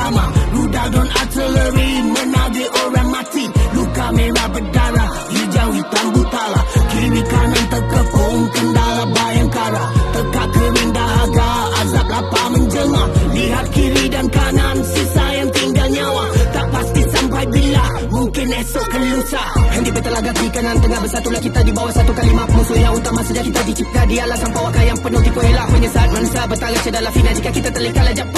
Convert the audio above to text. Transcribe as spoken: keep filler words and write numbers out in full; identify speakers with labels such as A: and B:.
A: bersama. Rudal dan artileri menagih orang mati. Luka merah berdarah, hijau hitam butala. Kiri kanan terkepung kendala bayangkara. Tekak kering dahaga, azab lapar menjelma. Lihat kiri dan kanan, sisa yang tinggal nyawa. Tak pasti sampai bila, mungkin esok ke lusa. Hendi bertelaga kiri kanan tengah bersatulah kita di bawah satu kalimah. Musuh yang utama sejak kita dicipta di alam sampah wakar yang penuh tipu elak. Menyesat manusia bertarung sedalam final jika kita terlekal ajak.